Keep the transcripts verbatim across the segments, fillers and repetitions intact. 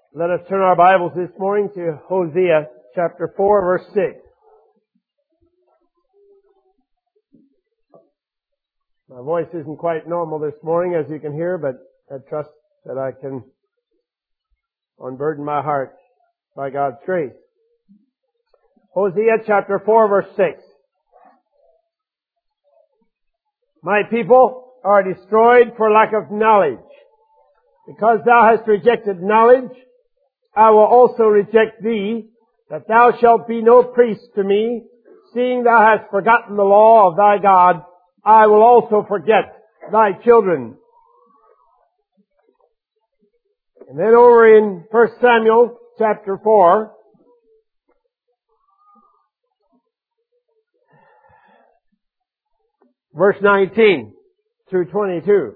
Let us turn our Bibles this morning to Hosea chapter four, verse six. My voice isn't quite normal this morning, as you can hear, but I trust that I can unburden my heart by God's grace. Hosea chapter four, verse six. My people are destroyed for lack of knowledge. Because thou hast rejected knowledge, I will also reject thee, that thou shalt be no priest to me. Seeing thou hast forgotten the law of thy God, I will also forget thy children. And then over in First Samuel chapter four, verse nineteen through twenty-two.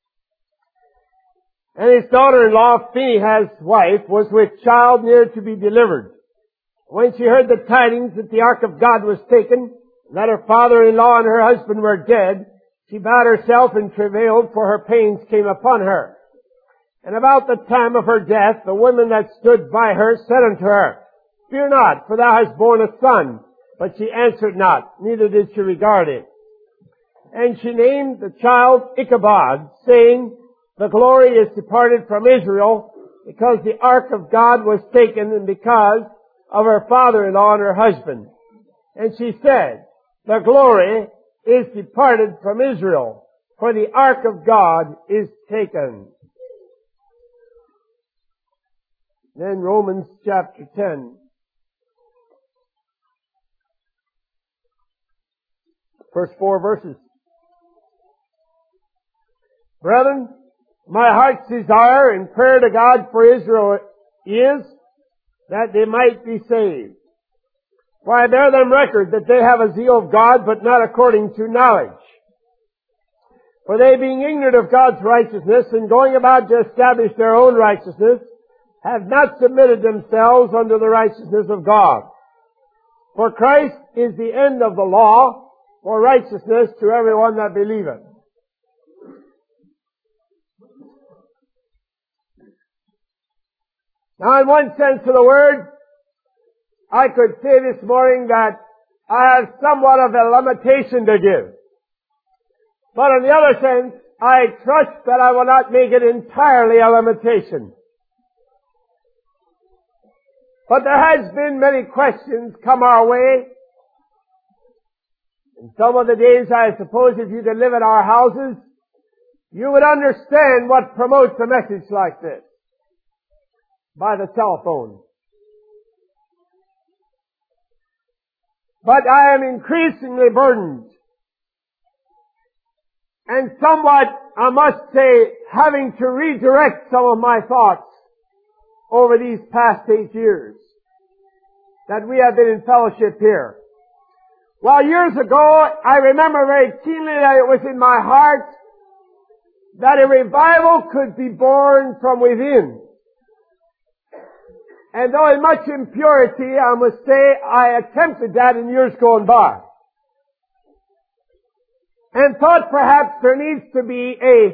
And his daughter-in-law, Phinehas' wife, was with child near to be delivered. When she heard the tidings that the ark of God was taken, that her father-in-law and her husband were dead, she bowed herself and travailed, for her pains came upon her. And about the time of her death, the women that stood by her said unto her, Fear not, for thou hast borne a son. But she answered not, neither did she regard it. And she named the child Ichabod, saying, The glory is departed from Israel, because the ark of God was taken, and because of her father-in-law and her husband. And she said, The glory is departed from Israel, for the ark of God is taken. Then Romans chapter ten. First four verses. Brethren, my heart's desire and prayer to God for Israel is that they might be saved. For I bear them record that they have a zeal of God, but not according to knowledge. For they, being ignorant of God's righteousness and going about to establish their own righteousness, have not submitted themselves unto the righteousness of God. For Christ is the end of the law for righteousness to everyone that believeth. Now, in one sense of the word, I could say this morning that I have somewhat of a limitation to give. But in the other sense, I trust that I will not make it entirely a limitation. But there has been many questions come our way. In some of the days, I suppose, if you could live in our houses, you would understand what promotes a message like this. By the telephone. But I am increasingly burdened. And somewhat, I must say, having to redirect some of my thoughts over these past eight years that we have been in fellowship here. Well, years ago, I remember very keenly that it was in my heart that a revival could be born from within. And though in much impurity, I must say, I attempted that in years gone by. And thought perhaps there needs to be a,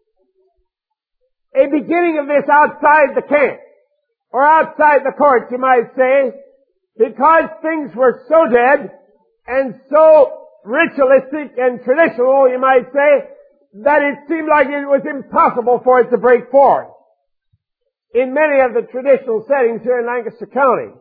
a beginning of this outside the camp. Or outside the court, you might say, because things were so dead and so ritualistic and traditional, you might say, that it seemed like it was impossible for it to break forth in many of the traditional settings here in Lancaster County.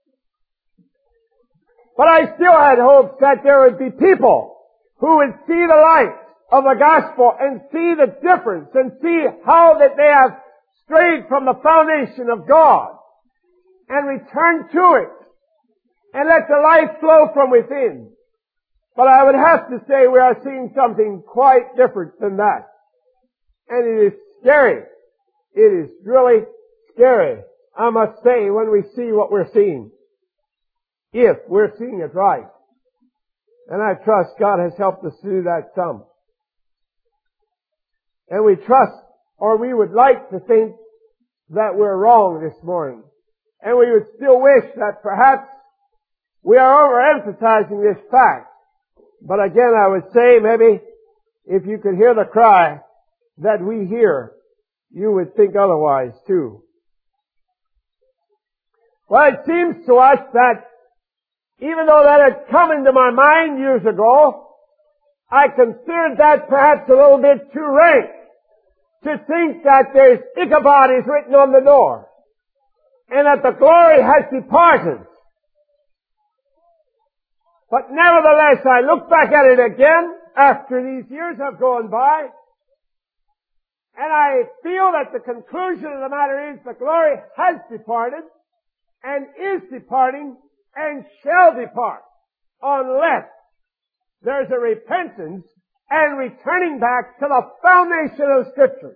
But I still had hopes that there would be people who would see the light of the gospel and see the difference and see how that they have strayed from the foundation of God and return to it and let the life flow from within. But I would have to say we are seeing something quite different than that. And it is scary. It is really scary, I must say, when we see what we're seeing. If we're seeing it right. And I trust God has helped us to do that some. And we trust, or we would like to think, that we're wrong this morning. And we would still wish that perhaps we are overemphasizing this fact. But again, I would say maybe if you could hear the cry that we hear, you would think otherwise too. Well, it seems to us that even though that had come into my mind years ago, I considered that perhaps a little bit too rank to think that there's Ichabod is written on the door and that the glory has departed. But nevertheless, I look back at it again after these years have gone by, and I feel that the conclusion of the matter is the glory has departed and is departing and shall depart unless there's a repentance and returning back to the foundation of Scripture.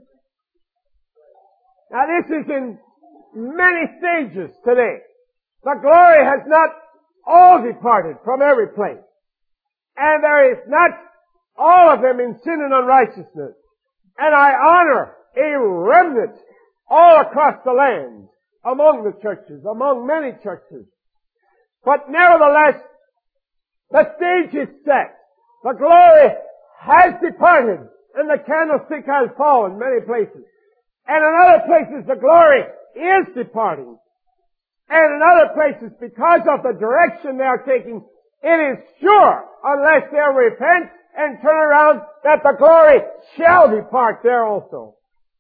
Now this is in many stages today. The glory has not all departed from every place. And there is not all of them in sin and unrighteousness. And I honor a remnant all across the land, among the churches, among many churches. But nevertheless, the stage is set. The glory has departed, and the candlestick has fallen many places. And in other places, the glory is departing. And in other places, because of the direction they are taking, it is sure, unless they repent and turn around, that the glory shall depart there also.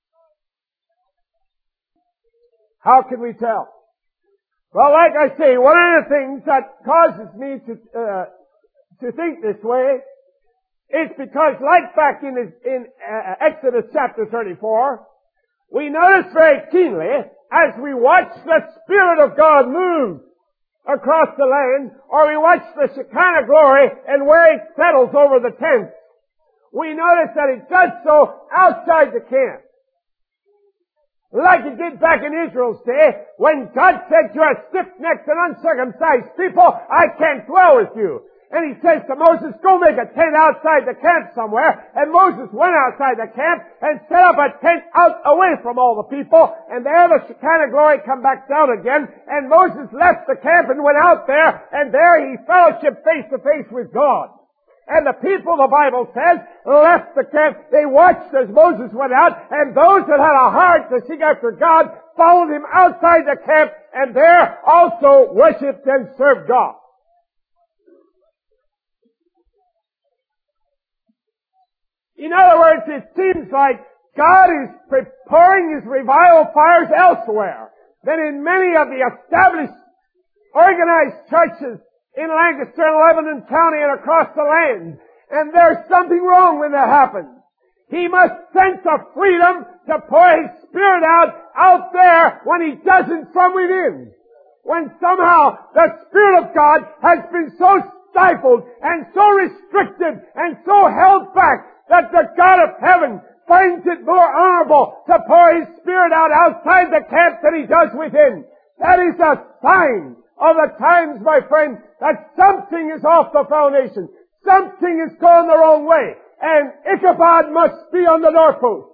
How can we tell? Well, like I say, one of the things that causes me to uh, to think this way is because, like back in, in uh, Exodus chapter thirty-four, we notice very keenly as we watch the Spirit of God move across the land, or we watch the Shekinah glory and where it settles over the tent, we notice that it does so outside the camp. Like it did back in Israel's day, when God said, "You are stiff-necked and uncircumcised people, I can't dwell with you." And he says to Moses, "Go make a tent outside the camp somewhere." And Moses went outside the camp and set up a tent out away from all the people. And there the Shekinah glory come back down again. And Moses left the camp and went out there. And there he fellowshiped face to face with God. And the people, the Bible says, left the camp. They watched as Moses went out. And those that had a heart to seek after God followed him outside the camp. And there also worshipped and served God. In other words, it seems like God is preparing His revival fires elsewhere than in many of the established, organized churches in Lancaster and Lebanon County and across the land. And there's something wrong when that happens. He must sense a freedom to pour His Spirit out, out there when He doesn't from within. When somehow the Spirit of God has been so stifled and so restricted and so held back that the God of heaven finds it more honorable to pour His Spirit out outside the camp than He does within. That is a sign of the times, my friend, that something is off the foundation. Something is going the wrong way. And Ichabod must be on the doorpost.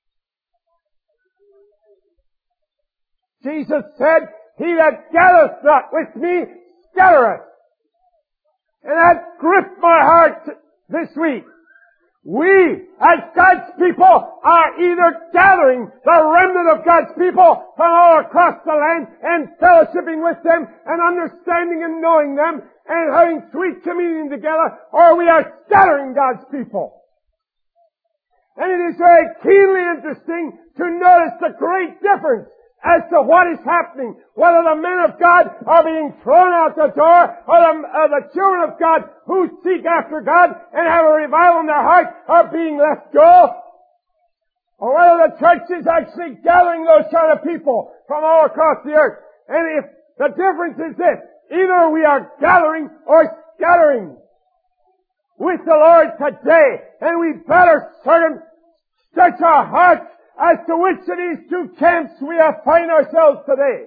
Jesus said, "He that gathereth not with me, scattereth." And that gripped my heart this week. We, as God's people, are either gathering the remnant of God's people from all across the land and fellowshipping with them and understanding and knowing them and having sweet communion together, or we are scattering God's people. And it is very keenly interesting to notice the great difference as to what is happening, whether the men of God are being thrown out the door, or the, uh, the children of God who seek after God and have a revival in their heart are being let go, or whether the church is actually gathering those kind of people from all across the earth. And if the difference is this, either we are gathering or scattering with the Lord today, and we better certain search our hearts as to which of these two camps we have find ourselves today.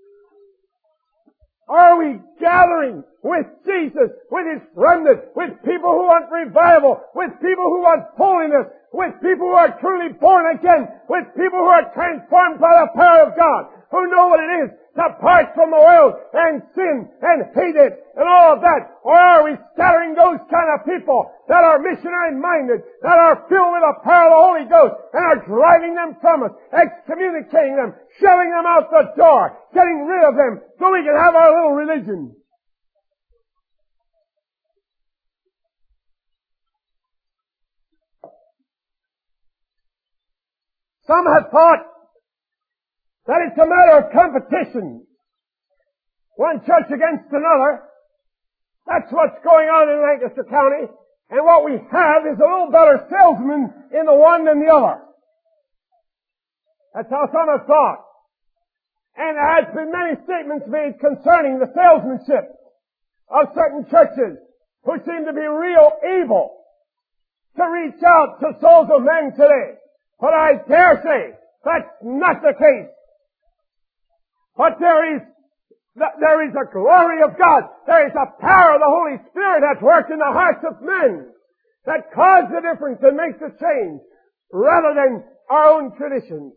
Are we gathering with Jesus, with His remnant, with people who want revival, with people who want holiness, with people who are truly born again, with people who are transformed by the power of God, who know what it is apart from the world and sin and hate it and all of that? Or are we scattering those kind of people that are missionary-minded, that are filled with the power of the Holy Ghost and are driving them from us, excommunicating them, shoving them out the door, getting rid of them so we can have our little religion? Some have thought that it's a matter of competition. One church against another. That's what's going on in Lancaster County. And what we have is a little better salesman in the one than the other. That's how some have thought. And there has been many statements made concerning the salesmanship of certain churches who seem to be real able to reach out to souls of men today. But I dare say that's not the case. But there is, there is a glory of God. There is a power of the Holy Spirit at work in the hearts of men that causes the difference and makes a change rather than our own traditions.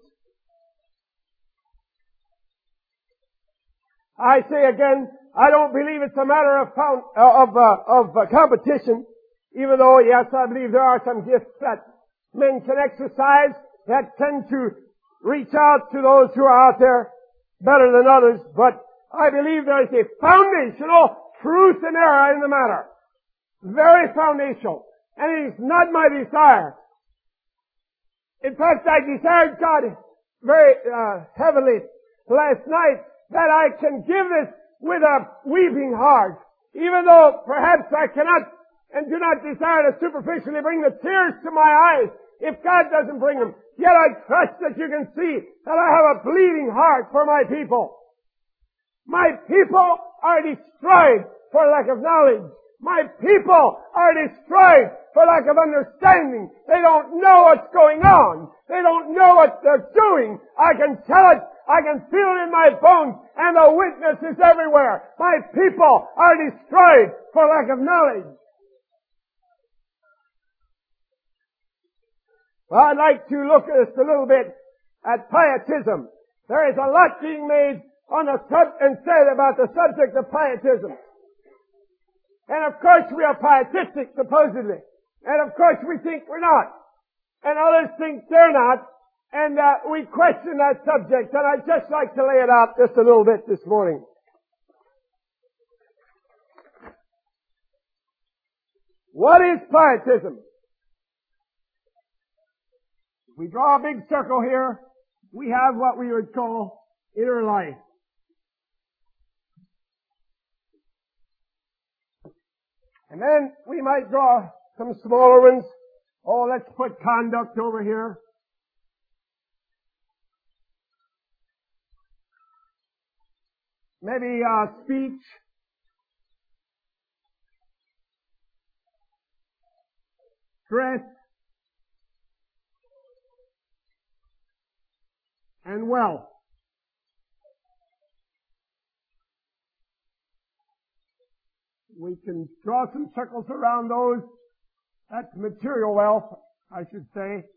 I say again, I don't believe it's a matter of found, uh, of, uh, of uh, competition, even though, yes, I believe there are some gifts that men can exercise that tend to reach out to those who are out there better than others, but I believe there is a foundational truth and error in the matter. Very foundational. And it is not my desire. In fact, I desired God very uh, heavily last night that I can give this with a weeping heart, even though perhaps I cannot and do not desire to superficially bring the tears to my eyes if God doesn't bring them. Yet I trust that you can see that I have a bleeding heart for my people. My people are destroyed for lack of knowledge. My people are destroyed for lack of understanding. They don't know what's going on. They don't know what they're doing. I can tell it. I can feel it in my bones, and the witness is everywhere. My people are destroyed for lack of knowledge. Well, I'd like to look at this a little bit at pietism. There is a lot being made on the sub and said about the subject of pietism. And of course we are pietistic, supposedly. And of course we think we're not. And others think they're not. And uh, we question that subject. And I'd just like to lay it out just a little bit this morning. What is pietism? We draw a big circle here. We have what we would call inner life. And then we might draw some smaller ones. Oh, let's put conduct over here. Maybe uh, speech. Dress. And wealth. We can draw some circles around those. That's material wealth, I should say.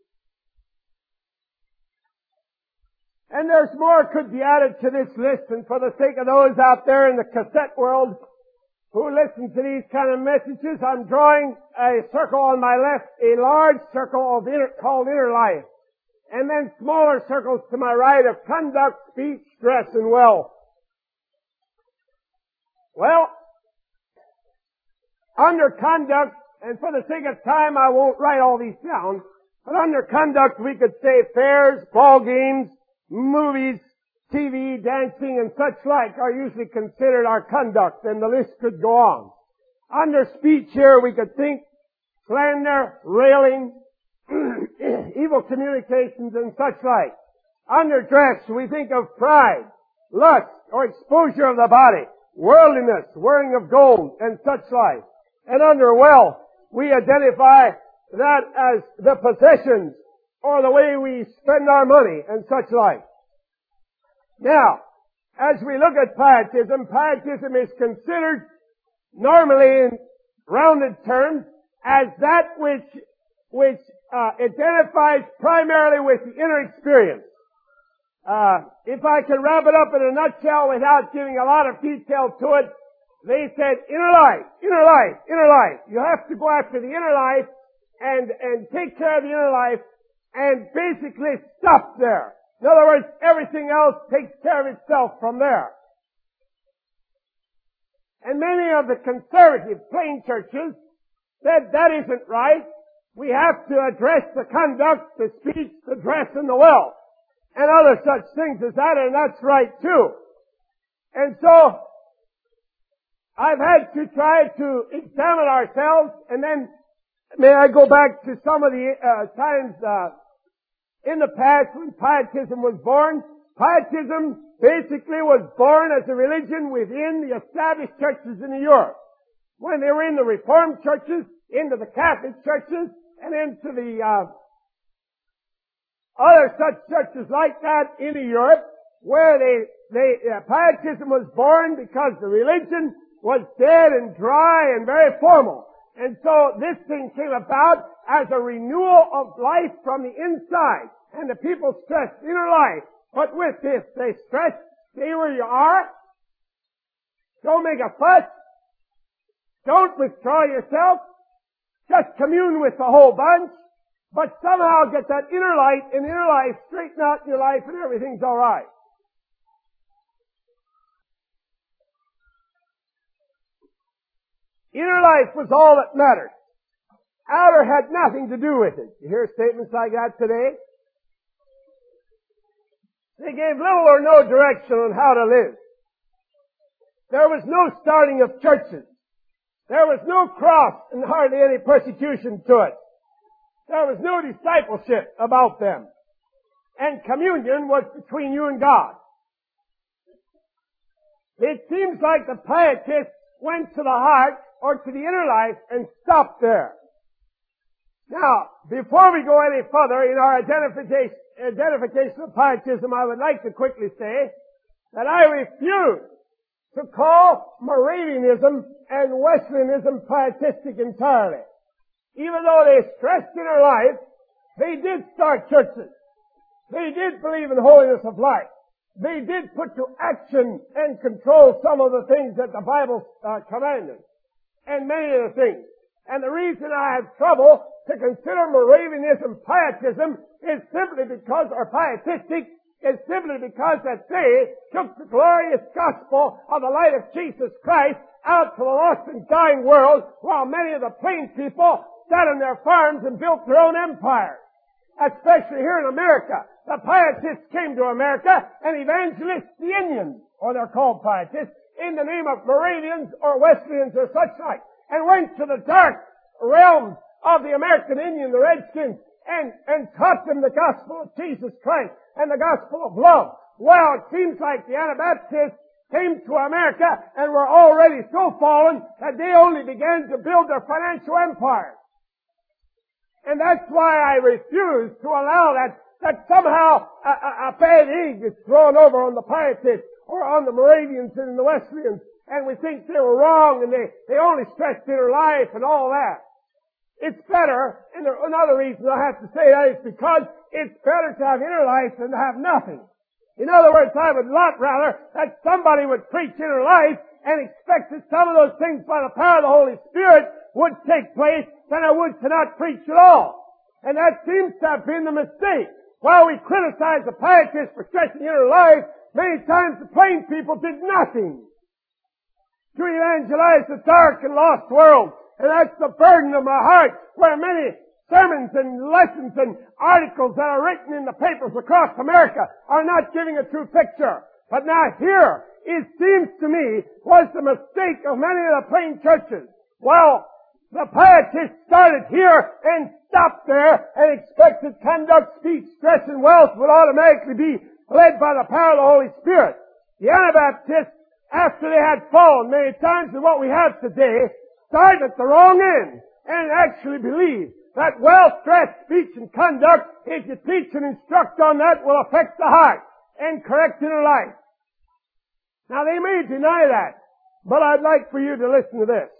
And there's more could be added to this list, and for the sake of those out there in the cassette world who listen to these kind of messages, I'm drawing a circle on my left, a large circle of inner, called inner life. And then smaller circles to my right of conduct, speech, dress, and wealth. Well, under conduct, and for the sake of time I won't write all these down, but under conduct we could say fairs, ball games, movies, T V, dancing, and such like are usually considered our conduct, and the list could go on. Under speech here we could think slander, railing, evil communications, and such like. Under dress, we think of pride, lust, or exposure of the body, worldliness, wearing of gold, and such like. And under wealth, we identify that as the possessions, or the way we spend our money, and such like. Now, as we look at pietism, pietism is considered normally in rounded terms as that which which uh, identifies primarily with the inner experience. uh, if I can wrap it up in a nutshell without giving a lot of detail to it, they said inner life, inner life, inner life. You have to go after the inner life and, and take care of the inner life and basically stop there. In other words, everything else takes care of itself from there. And many of the conservative plain churches said that isn't right. We have to address the conduct, the speech, the dress, and the wealth, and other such things as that, and that's right too. And so, I've had to try to examine ourselves, and then may I go back to some of the uh, times uh, in the past when Pietism was born. Pietism basically was born as a religion within the established churches in Europe. When they were in the Reformed churches, into the Catholic churches, and into the uh, other such churches like that in Europe, where they, they uh, Pietism was born because the religion was dead and dry and very formal. And so this thing came about as a renewal of life from the inside. And the people stressed inner life. But with this, they stressed, stay where you are. Don't make a fuss. Don't withdraw yourself. Just commune with the whole bunch. But somehow get that inner light and inner life straighten out in your life and everything's alright. Inner life was all that mattered. Outer had nothing to do with it. You hear statements like that today? They gave little or no direction on how to live. There was no starting of churches. There was no cross and hardly any persecution to it. There was no discipleship about them. And communion was between you and God. It seems like the Pietists went to the heart or to the inner life and stopped there. Now, before we go any further in our identification, identification of Pietism, I would like to quickly say that I refuse to call Moravianism and Wesleyanism pietistic entirely. Even though they stressed inner life, they did start churches. They did believe in holiness of life. They did put to action and control some of the things that the Bible uh, commanded. And many of the things. And the reason I have trouble to consider Moravianism pietism is simply because, or pietistic, is simply because that they took the glorious gospel of the light of Jesus Christ out to the lost and dying world, while many of the plain people sat on their farms and built their own empires. Especially here in America. The pietists came to America and evangelized the Indians, or they're called pietists, in the name of Moravians or Wesleyans or such like, and went to the dark realms of the American Indian, the Redskins, and, and taught them the gospel of Jesus Christ and the gospel of love. Well, it seems like the Anabaptists came to America and were already so fallen that they only began to build their financial empires. And that's why I refuse to allow that, that somehow a, a, a bad egg is thrown over on the Pietists or on the Moravians and the Wesleyans, and we think they were wrong and they, they only stressed inner life and all that. It's better, and there, another reason I have to say that is because it's better to have inner life than to have nothing. In other words, I would lot rather that somebody would preach inner life and expect that some of those things by the power of the Holy Spirit would take place than I would to not preach at all. And that seems to have been the mistake. While we criticize the pietists for stressing inner life, many times the plain people did nothing to evangelize the dark and lost world. And that's the burden of my heart, where many sermons and lessons and articles that are written in the papers across America are not giving a true picture. But now here, it seems to me, was the mistake of many of the plain churches. Well, the pietists started here and stopped there and expected conduct, speech, dress, and wealth would automatically be led by the power of the Holy Spirit. The Anabaptists, after they had fallen many times in what we have today, started at the wrong end and actually believed that wealth, dress, speech, and conduct, if you teach and instruct on that, will affect the heart and correct inner life. Now, they may deny that, but I'd like for you to listen to this.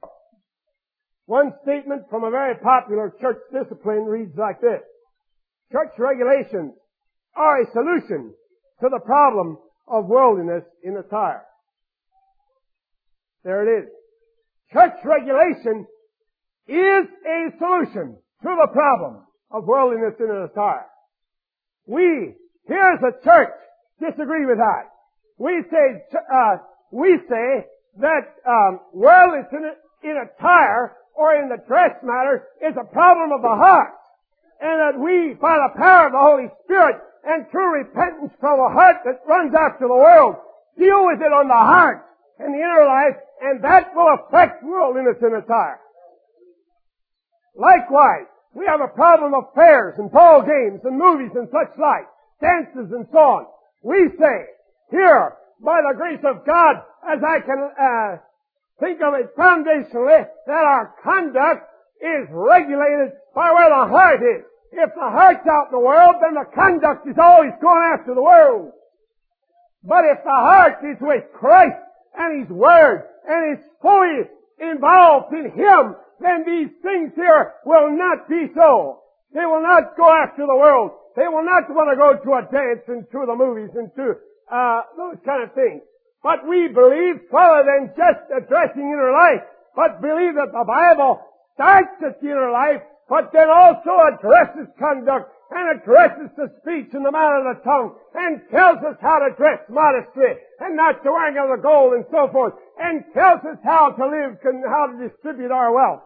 One statement from a very popular church discipline reads like this. church regulations are a solution to the problem of worldliness in attire. There it is. Church regulation is a solution to the problem of worldliness in attire. We, here as a church, disagree with that. We say, uh, we say that um, worldliness in, in attire or in the dress matter is a problem of the heart, and that we, by the power of the Holy Spirit and true repentance from a heart that runs after the world, deal with it on the heart and the inner life, and that will affect worldliness in attire. Likewise, we have a problem of fairs and ball games and movies and such like, dances and so on. We say, here, by the grace of God, as I can uh, think of it foundationally, that our conduct is regulated by where the heart is. If the heart's out in the world, then the conduct is always going after the world. But if the heart is with Christ and His Word and is fully involved in Him, then these things here will not be so. They will not go after the world. They will not want to go to a dance and to the movies and to uh, those kind of things. But we believe, rather than just addressing inner life, but believe that the Bible starts at the inner life, but then also addresses conduct and addresses the speech and the manner of the tongue and tells us how to dress modestly and not to wearing of the gold and so forth, and tells us how to live and how to distribute our wealth.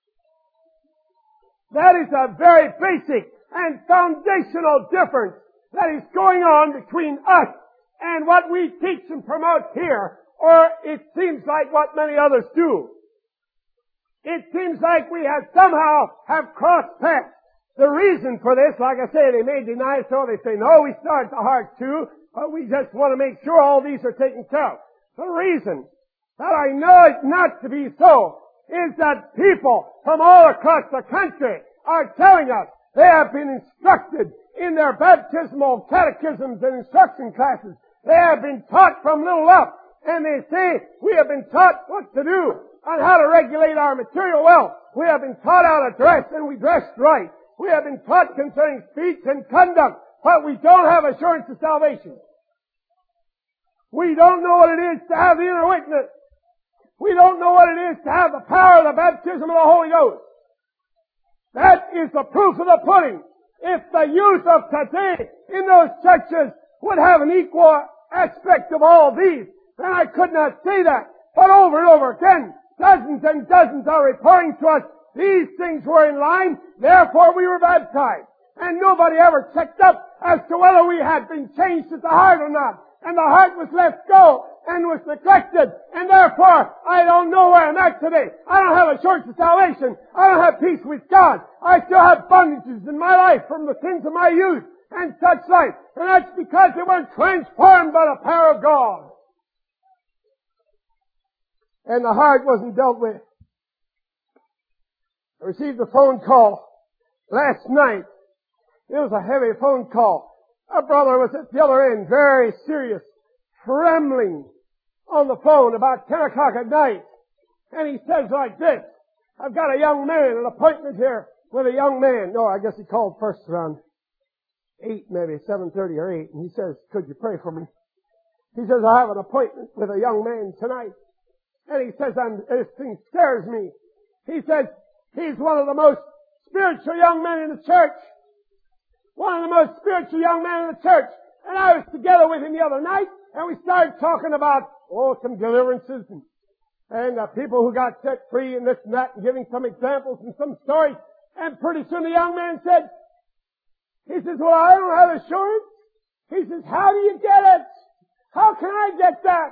That is a very basic and foundational difference that is going on between us and what we teach and promote here, or it seems like what many others do. It seems like we have somehow have crossed paths. The reason for this, like I say, they may deny so. They say, no, we start the heart too, but we just want to make sure all these are taken care of. The reason that I know it not to be so is that people from all across the country are telling us they have been instructed in their baptismal catechisms and instruction classes. They have been taught from little up, and they say we have been taught what to do and how to regulate our material wealth. We have been taught how to dress, and we dressed right. We have been taught concerning speech and conduct, but we don't have assurance of salvation. We don't know what it is to have the inner witness. We don't know what it is to have the power of the baptism of the Holy Ghost. That is the proof of the pudding. If the youth of today in those churches would have an equal aspect of all these, then I could not say that. But over and over again, dozens and dozens are reporting to us, these things were in line, therefore we were baptized. And nobody ever checked up as to whether we had been changed at the heart or not. And the heart was let go and was neglected. And therefore, I don't know where I'm at today. I don't have assurance of salvation. I don't have peace with God. I still have bondages in my life from the sins of my youth and such like. And that's because they weren't transformed by the power of God. And the heart wasn't dealt with. I received a phone call last night. It was a heavy phone call. A brother was at the other end, very serious, trembling on the phone about ten o'clock at night. And he says like this, I've got a young man, an appointment here with a young man. No, I guess he called first around eight, maybe seven thirty or eight. And he says, could you pray for me? He says, I have an appointment with a young man tonight. And he says, I'm, this thing scares me. He says, he's one of the most spiritual young men in the church. One of the most spiritual young men in the church. And I was together with him the other night, and we started talking about, oh, some deliverances and, and uh, people who got set free and this and that, and giving some examples and some stories. And pretty soon the young man said, he says, well, I don't have assurance. He says, how do you get it? How can I get that?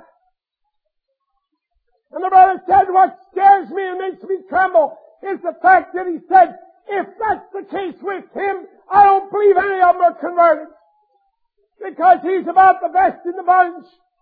And the brother said, what scares me and makes me tremble is the fact that he said, if that's the case with him, I don't believe any of them are converted. Because he's about the best in the bunch.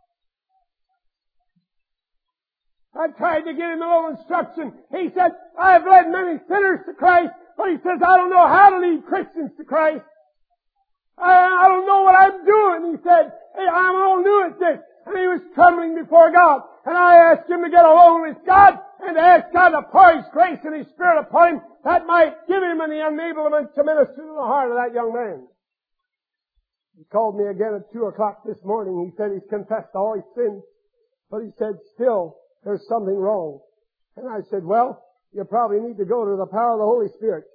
I tried to give him a little instruction. He said, I've led many sinners to Christ, but he says, I don't know how to lead Christians to Christ. I, I don't know what I'm doing. He said, hey, I'm all new at this. And he was trembling before God. And I asked him to get alone with God, and to ask God to pour His grace and His Spirit upon him, that might give him an enablement to minister to the heart of that young man. He called me again at two o'clock this morning. He said he's confessed all his sins, but he said still there's something wrong. And I said, well, you probably need to go to the power of the Holy Spirit,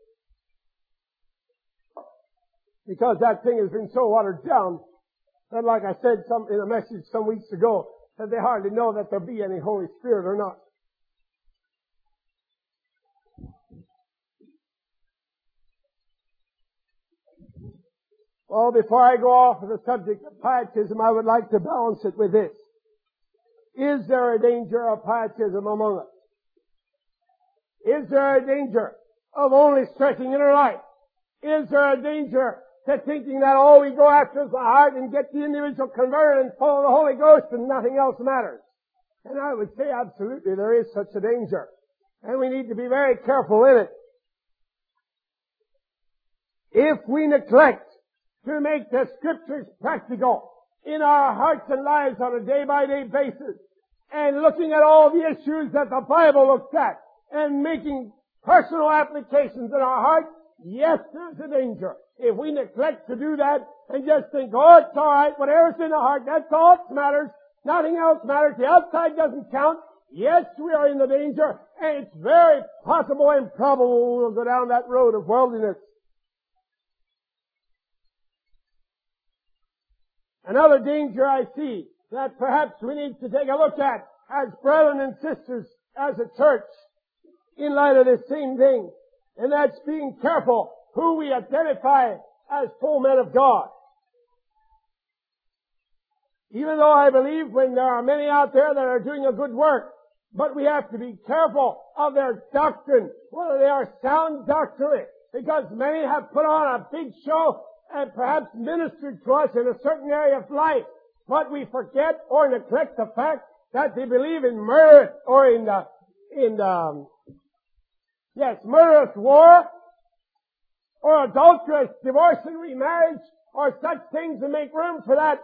because that thing has been so watered down that, like I said some, in a message some weeks ago, that they hardly know that there be any Holy Spirit or not. Well, before I go off of the subject of pietism, I would like to balance it with this. Is there a danger of pietism among us? Is there a danger of only stretching inner life? Is there a danger to thinking that all we go after is the heart and get the individual converted and full of the Holy Ghost and nothing else matters? And I would say absolutely there is such a danger. And we need to be very careful in it. If we neglect to make the Scriptures practical in our hearts and lives on a day-by-day basis, and looking at all the issues that the Bible looks at, and making personal applications in our hearts, yes, there's a danger. If we neglect to do that and just think, oh, it's all right, whatever's in the heart, that's all that matters, nothing else matters, the outside doesn't count, yes, we are in the danger, and it's very possible and probable we'll go down that road of worldliness. Another danger I see that perhaps we need to take a look at as brethren and sisters, as a church, in light of this same thing, and that's being careful who we identify as full men of God. Even though I believe when there are many out there that are doing a good work, but we have to be careful of their doctrine, whether they are sound doctrinally, because many have put on a big show and perhaps ministered to us in a certain area of life, but we forget or neglect the fact that they believe in murder or in the, in the, um, yes, murderous war, or adulterous divorce and remarriage, or such things, and make room for that.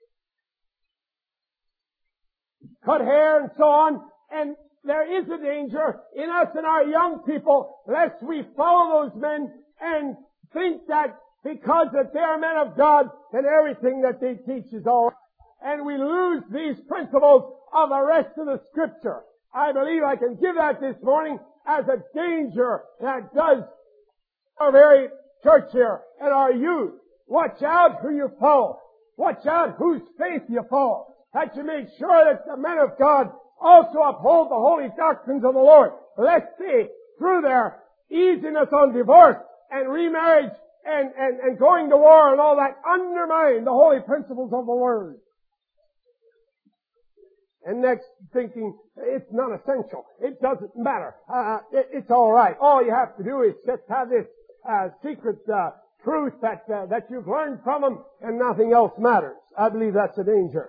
Cut hair and so on. And there is a danger in us and our young people, lest we follow those men and think that because that they are men of God, then everything that they teach is all right. And we lose these principles of the rest of the Scripture. I believe I can give that this morning as a danger that does our very church here and our youth. Watch out who you follow. Watch out whose faith you follow. That you make sure that the men of God also uphold the holy doctrines of the Lord, lest they, through their easiness on divorce and remarriage and, and, and going to war and all that, undermine the holy principles of the Word. And next, thinking, it's not essential. It doesn't matter. Uh, it, it's all right. All you have to do is just have this uh, secret uh, truth that uh, that you've learned from them, and nothing else matters. I believe that's a danger.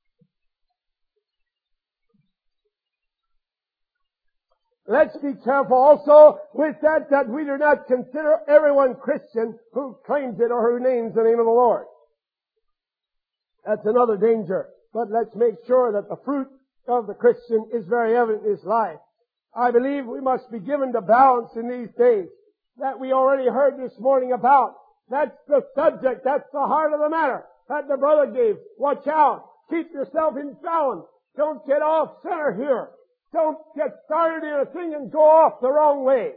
Let's be careful also with that, that we do not consider everyone Christian who claims it or who names the name of the Lord. That's another danger. But let's make sure that the fruit of the Christian is very evident in his life. I believe we must be given to balance in these days that we already heard this morning about. That's the subject, that's the heart of the matter that the brother gave. Watch out. Keep yourself in balance. Don't get off center here. Don't get started in a thing and go off the wrong way.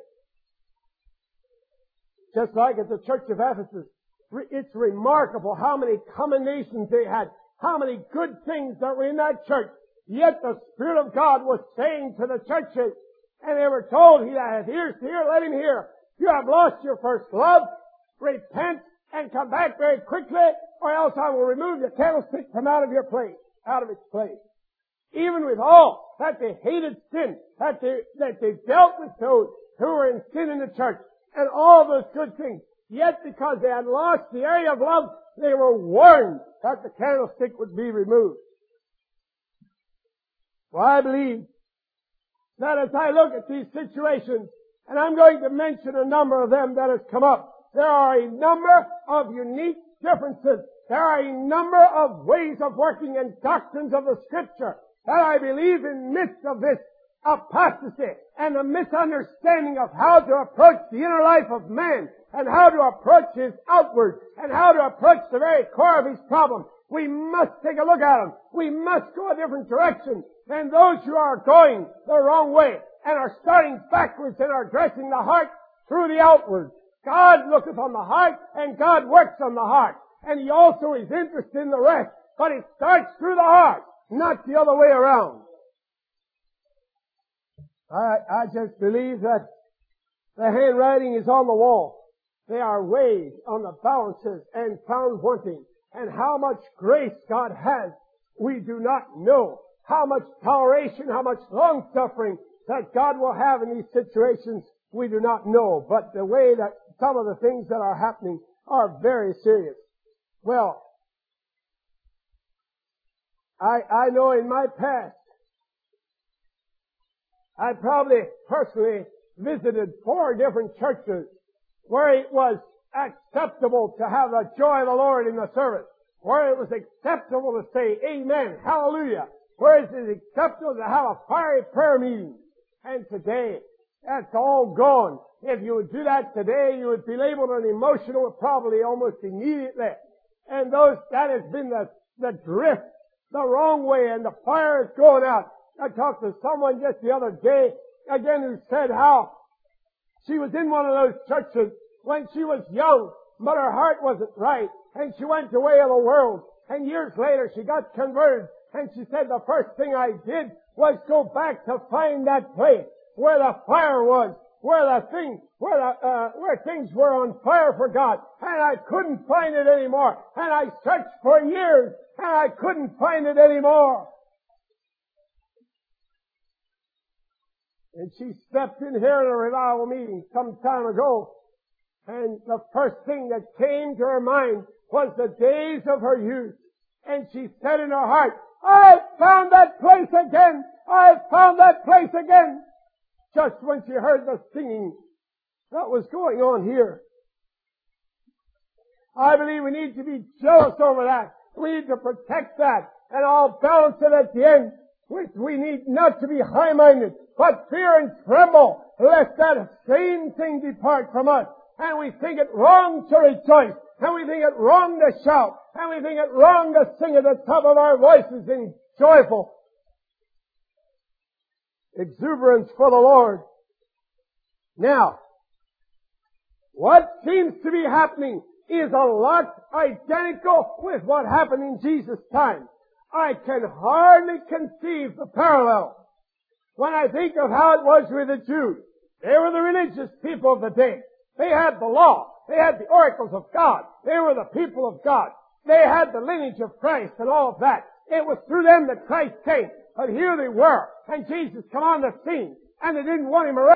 Just like at the church of Ephesus, it's remarkable how many commendations they had, how many good things that were in that church. Yet the Spirit of God was saying to the churches, and they were told, he that hath ears to hear, let him hear. You have lost your first love. Repent and come back very quickly, or else I will remove the candlestick from out of your place, out of its place. Even with all that they hated sin, that they, that they dealt with those who were in sin in the church, and all those good things. Yet because they had lost the area of love, they were warned that the candlestick would be removed. Well, I believe that as I look at these situations, and I'm going to mention a number of them that has come up, there are a number of unique differences. There are a number of ways of working and doctrines of the Scripture that I believe in midst of this apostasy and a misunderstanding of how to approach the inner life of man and how to approach his outward and how to approach the very core of his problem. We must take a look at him. We must go a different direction than those who are going the wrong way and are starting backwards and are addressing the heart through the outward. God looketh on the heart and God works on the heart. And He also is interested in the rest. But it starts through the heart, not the other way around. I, I just believe that the handwriting is on the wall. They are weighed on the balances and found wanting. And how much grace God has, we do not know. How much toleration, how much long suffering that God will have in these situations, we do not know. But the way that some of the things that are happening are very serious. Well, I, I know in my past, I probably personally visited four different churches where it was acceptable to have the joy of the Lord in the service, where it was acceptable to say amen, hallelujah, where it is acceptable to have a fiery prayer meeting. And today, that's all gone. If you would do that today, you would be labeled an emotional probably almost immediately. And those, that has been the, the drift, the wrong way, and the fire is going out. I talked to someone just the other day, again, who said how she was in one of those churches when she was young, but her heart wasn't right, and she went the way of the world. And years later, she got converted, and she said, the first thing I did was go back to find that place where the fire was, where the thing, where the, uh, where things were on fire for God. And I couldn't find it anymore. And I searched for years, and I couldn't find it anymore. And she stepped in here in a revival meeting some time ago, and the first thing that came to her mind was the days of her youth. And she said in her heart, I found that place again! I found that place again! Just when she heard the singing that was going on here. I believe we need to be jealous over that. We need to protect that. And I'll balance it at the end. We need not to be high-minded, but fear and tremble, lest that same thing depart from us. And we think it wrong to rejoice, and we think it wrong to shout, and we think it wrong to sing at the top of our voices in joyful exuberance for the Lord. Now, what seems to be happening is a lot identical with what happened in Jesus' time. I can hardly conceive the parallel when I think of how it was with the Jews. They were the religious people of the day. They had the law. They had the oracles of God. They were the people of God. They had the lineage of Christ and all of that. It was through them that Christ came. But here they were, and Jesus come on the scene, and they didn't want Him around.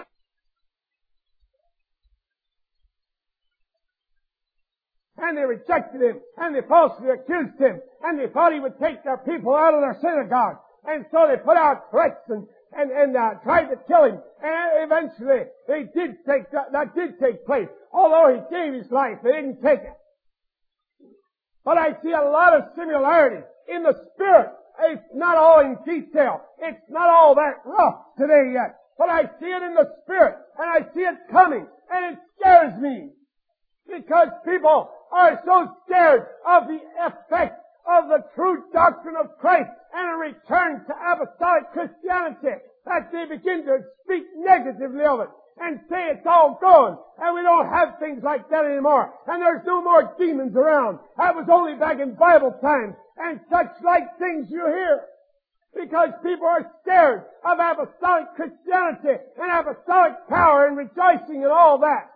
And they rejected Him, and they falsely accused Him, and they thought He would take their people out of their synagogue. And so they put out threats and, and, and uh, tried to kill Him. And eventually, they did take that, that did take place. Although He gave His life, they didn't take it. But I see a lot of similarities in the Spirit. It's not all in detail. It's not all that rough today yet. But I see it in the Spirit, and I see it coming, and it scares me. Because people are so scared of the effect of the true doctrine of Christ and a return to apostolic Christianity that they begin to speak negatively of it and say it's all gone and we don't have things like that anymore and there's no more demons around. That was only back in Bible times and such like things you hear. Because people are scared of apostolic Christianity and apostolic power and rejoicing and all that.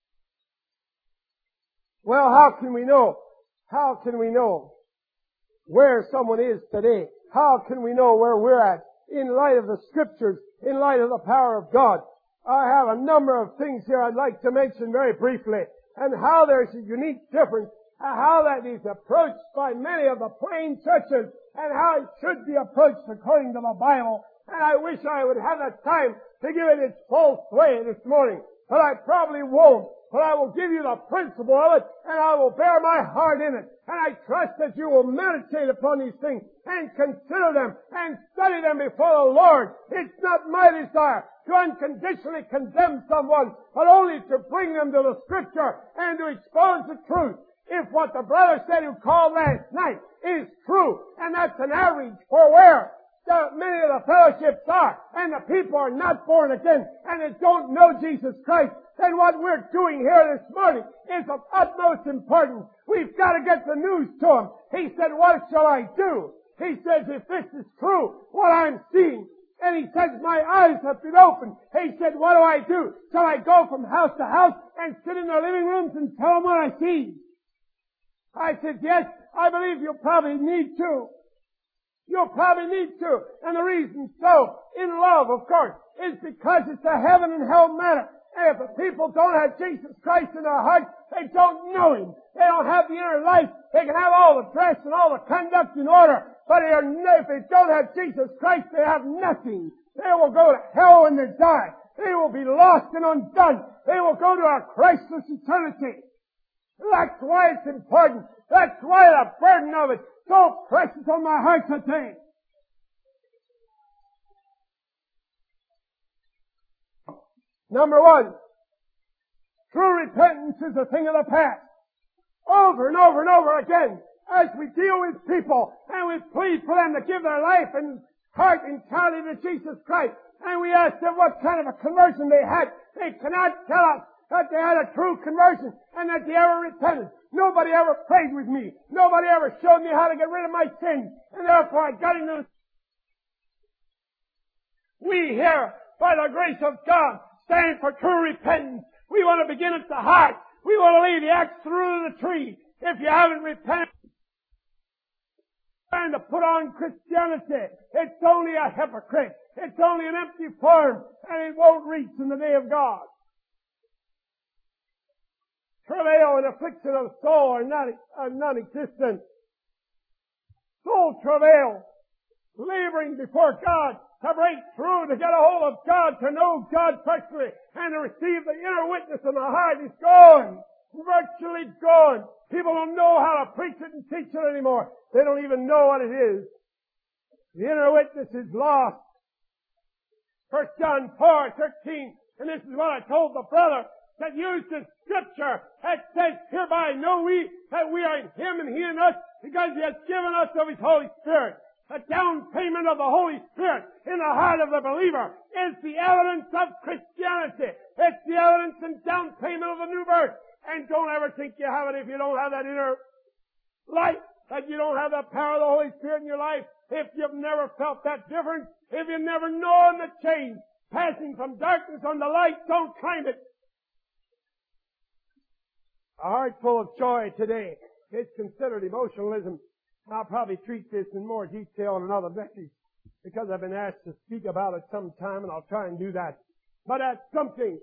Well, how can we know? How can we know where someone is today? How can we know where we're at in light of the Scriptures, in light of the power of God? I have a number of things here I'd like to mention very briefly, and how there's a unique difference, and how that is approached by many of the plain churches, and how it should be approached according to the Bible. And I wish I would have the time to give it its full sway this morning, but I probably won't. but I will give you the principle of it, and I will bear my heart in it. And I trust that you will meditate upon these things and consider them and study them before the Lord. It's not my desire to unconditionally condemn someone, but only to bring them to the Scripture and to expose the truth. If what the brother said who called last night is true, and that's an average for where the, many of the fellowships are, and the people are not born again, and they don't know Jesus Christ, then what we're doing here this morning is of utmost importance. We've got to get the news to him. He said, what shall I do? He says, if this is true, what I'm seeing, and he says, my eyes have been opened. He said, what do I do? Shall I go from house to house and sit in their living rooms and tell them what I see? I said, yes, I believe you'll probably need to. You'll probably need to. And the reason so, in love, of course, is because it's a heaven and hell matter. And if the people don't have Jesus Christ in their hearts, they don't know Him. They don't have the inner life. They can have all the dress and all the conduct in order. But if they don't have Jesus Christ, they have nothing. They will go to hell when they die. They will be lost and undone. They will go to a Christless eternity. That's why it's important. That's why the burden of it so precious on my heart today. Number one, true repentance is a thing of the past. Over and over and over again, as we deal with people and we plead for them to give their life and heart entirely to Jesus Christ, and we ask them what kind of a conversion they had, they cannot tell us that they had a true conversion and that they ever repented. Nobody ever prayed with me. Nobody ever showed me how to get rid of my sins. And therefore I got into the... We here, by the grace of God, stand for true repentance. We want to begin at the heart. We want to lay the axe through the tree. If you haven't repented, trying to put on Christianity, it's only a hypocrite. It's only an empty form, and it won't reach in the day of God. Travail and affliction of soul are not are non-existent. Soul travail, laboring before God to break through, to get a hold of God, to know God personally, and to receive the inner witness in the heart is gone. Virtually gone. People don't know how to preach it and teach it anymore. They don't even know what it is. The inner witness is lost. First John four thirteen, and this is what I told the brother that used the Scripture that says, hereby know we that we are in Him and He in us, because He has given us of His Holy Spirit. The down payment of the Holy Spirit in the heart of the believer is the evidence of Christianity. It's the evidence and down payment of the new birth. And don't ever think you have it if you don't have that inner life, that you don't have the power of the Holy Spirit in your life. If you've never felt that difference, if you've never known the change, passing from darkness unto light, don't claim it. A heart full of joy today is considered emotionalism. I'll probably treat this in more detail in another message because I've been asked to speak about it sometime, and I'll try and do that. But that's something.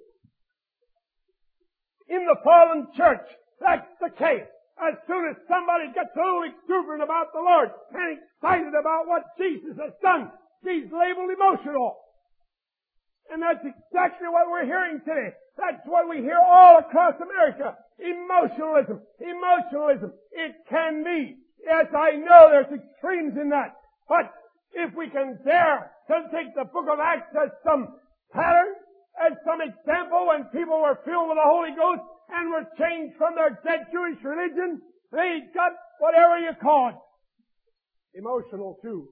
In the fallen church, that's the case. As soon as somebody gets a little exuberant about the Lord and excited about what Jesus has done, he's labeled emotional. And that's exactly what we're hearing today. That's what we hear all across America. Emotionalism. Emotionalism. It can be. Yes, I know there's extremes in that. But if we can dare to take the book of Acts as some pattern, as some example, when people were filled with the Holy Ghost and were changed from their dead Jewish religion, they got whatever you call it. Emotional too.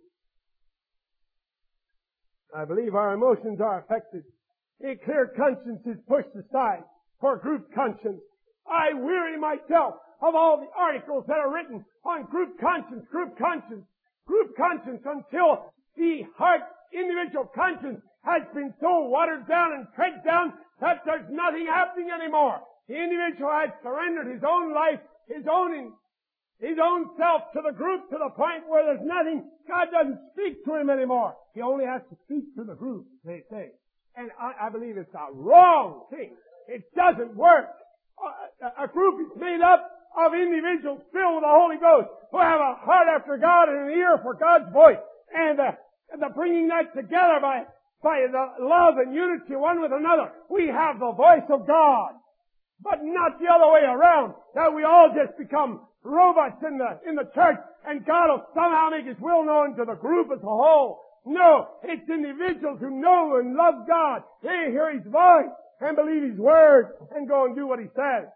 I believe our emotions are affected. A clear conscience is pushed aside for group conscience. I weary myself of all the articles that are written on group conscience, group conscience, group conscience, until the heart, individual conscience has been so watered down and tread down that there's nothing happening anymore. The individual has surrendered his own life, his own, his own self to the group to the point where there's nothing. God doesn't speak to him anymore. He only has to speak to the group, they say. And I, I believe it's a wrong thing. It doesn't work. A, a group is made up of individuals filled with the Holy Ghost who have a heart after God and an ear for God's voice. And the, and the bringing that together by, by the love and unity one with another. We have the voice of God. But not the other way around, that we all just become robots in the, in the church and God will somehow make His will known to the group as a whole. No, it's individuals who know and love God. They hear His voice and believe His Word and go and do what He says.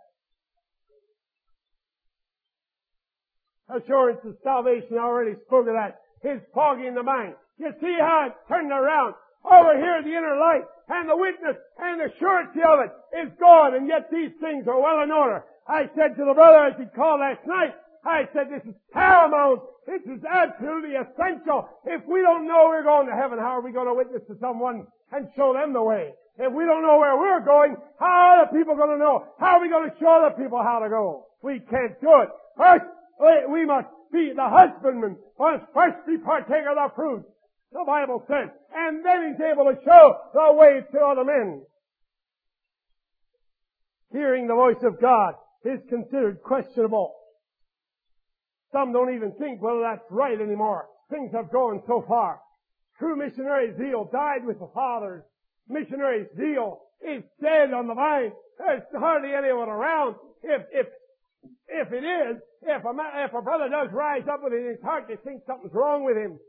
Assurance of salvation, I already spoke of that. His foggy in the mind. You see how it's turned around. Over here, the inner light and the witness and the surety of it is gone, and yet these things are well in order. I said to the brother as he called last night, I said this is paramount. This is absolutely essential. If we don't know we're going to heaven, how are we going to witness to someone and show them the way? If we don't know where we're going, how are the people going to know? How are we going to show the people how to go? We can't do it. First, we must be the husbandman. Must first be partaker of the fruit, the Bible says. And then he's able to show the way to other men. Hearing the voice of God is considered questionable. Some don't even think whether that's right anymore. Things have gone so far. True missionary zeal died with the fathers. Missionary zeal is dead on the vine. There's hardly anyone around. If, if, if it is, if a, if a brother does rise up within his heart, they think something's wrong with him.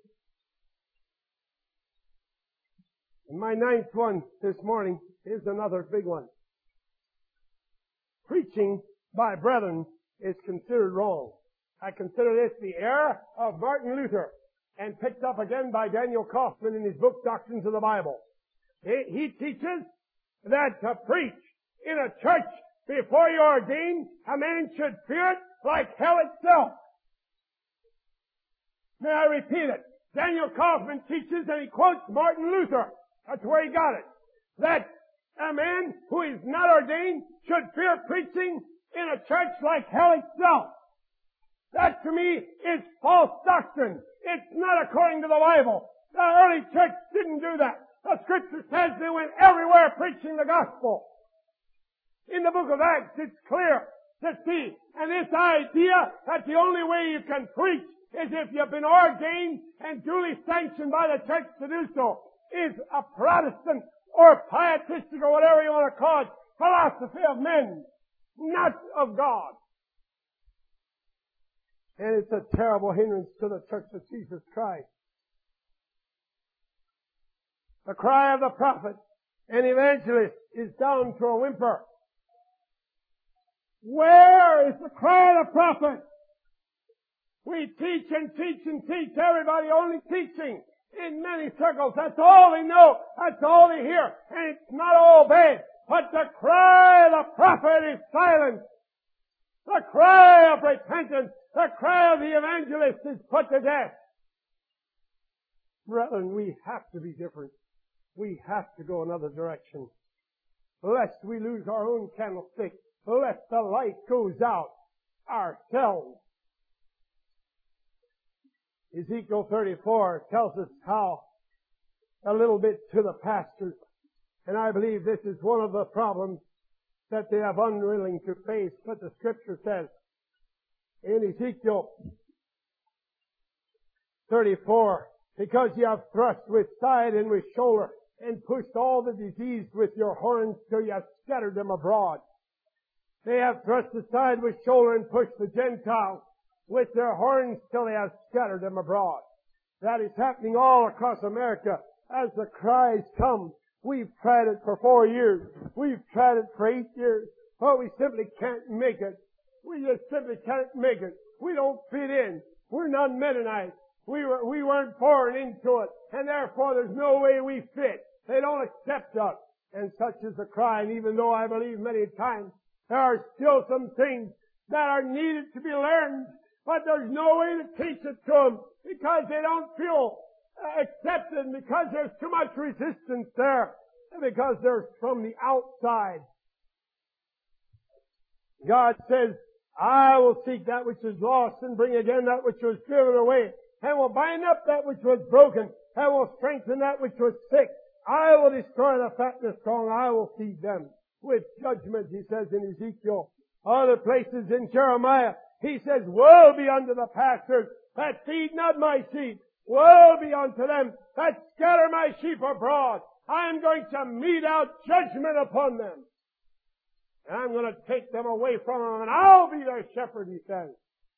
And my ninth one this morning is another big one. Preaching by brethren is considered wrong. I consider this the error of Martin Luther, and picked up again by Daniel Kaufman in his book Doctrines of the Bible. He, he teaches that to preach in a church before you ordain, a man should fear it like hell itself. May I repeat it? Daniel Kaufman teaches, and he quotes Martin Luther. That's where he got it. That a man who is not ordained should fear preaching in a church like hell itself. That to me is false doctrine. It's not according to the Bible. The early church didn't do that. The Scripture says they went everywhere preaching the gospel. In the book of Acts, it's clear to see. And this idea that the only way you can preach is if you've been ordained and duly sanctioned by the church to do so is a Protestant or pietistic or whatever you want to call it, philosophy of men, not of God. And it's a terrible hindrance to the church of Jesus Christ. The cry of the prophet and evangelist is down to a whimper. Where is the cry of the prophet? We teach and teach and teach, everybody only teaching in many circles. That's all they know. That's all they hear. And it's not all bad. But the cry of the prophet is silent. The cry of repentance, the cry of the evangelist is put to death. Brethren, we have to be different. We have to go another direction. Lest we lose our own candlestick. Lest the light goes out ourselves. Ezekiel thirty-four tells us how, a little bit to the pastors, and I believe this is one of the problems that they have unwilling to face, but the Scripture says in Ezekiel thirty-four, because you have thrust with side and with shoulder, and pushed all the diseased with your horns till you have scattered them abroad. They have thrust aside with shoulder and pushed the Gentiles with their horns till they have scattered them abroad. That is happening all across America as the cries come. We've tried it for four years. We've tried it for eight years. But we simply can't make it. We just simply can't make it. We don't fit in. We're not Mennonites. We, were, we weren't born into it. And therefore there's no way we fit. They don't accept us. And such is the cry. And even though I believe many times there are still some things that are needed to be learned, but there's no way to teach it to them because they don't feel uh, accepted, because there's too much resistance there, and because they're from the outside. God says, I will seek that which is lost and bring again that which was driven away, and will bind up that which was broken, and will strengthen that which was sick. I will destroy the fat and the strong. I will feed them with judgment, he says in Ezekiel. Other places in Jeremiah, he says, woe be unto the pastors that feed not my sheep. Woe be unto them that scatter my sheep abroad. I am going to mete out judgment upon them. And I'm going to take them away from them, and I'll be their shepherd, he says.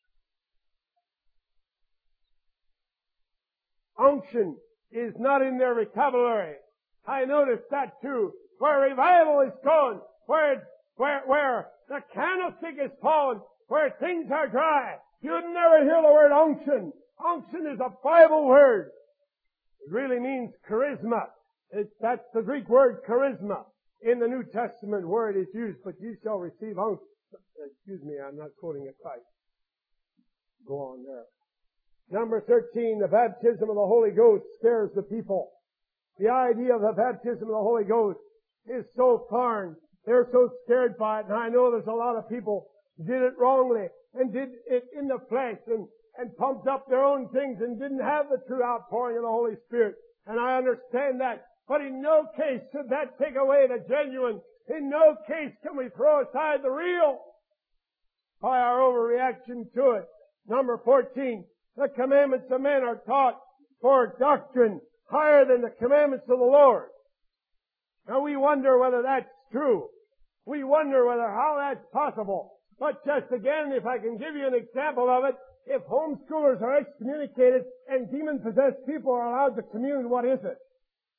Unction is not in their vocabulary. I noticed that too. Where revival is gone, where, where, where the candlestick is fallen, where things are dry, you'd never hear the word unction. Unction is a Bible word. It really means charisma. It's, that's the Greek word charisma in the New Testament where it is used, but you shall receive unction. Excuse me, I'm not quoting it right. Go on there. Number thirteen, the baptism of the Holy Ghost scares the people. The idea of the baptism of the Holy Ghost is so foreign. They're so scared by it, and I know there's a lot of people did it wrongly and did it in the flesh and, and pumped up their own things and didn't have the true outpouring of the Holy Spirit. And I understand that. But in no case should that take away the genuine. In no case can we throw aside the real by our overreaction to it. Number fourteen, the commandments of men are taught for doctrine higher than the commandments of the Lord. Now we wonder whether that's true. We wonder whether how that's possible. But just again, if I can give you an example of it, if homeschoolers are excommunicated and demon-possessed people are allowed to commune, what is it?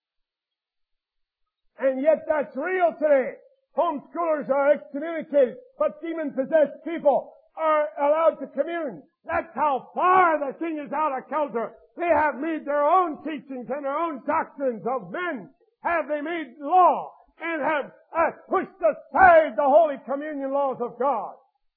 And yet that's real today. Homeschoolers are excommunicated, but demon-possessed people are allowed to commune. That's how far the thing is out of kilter. They have made their own teachings and their own doctrines of men. Have they made law and have uh, pushed aside the Holy Communion laws of God.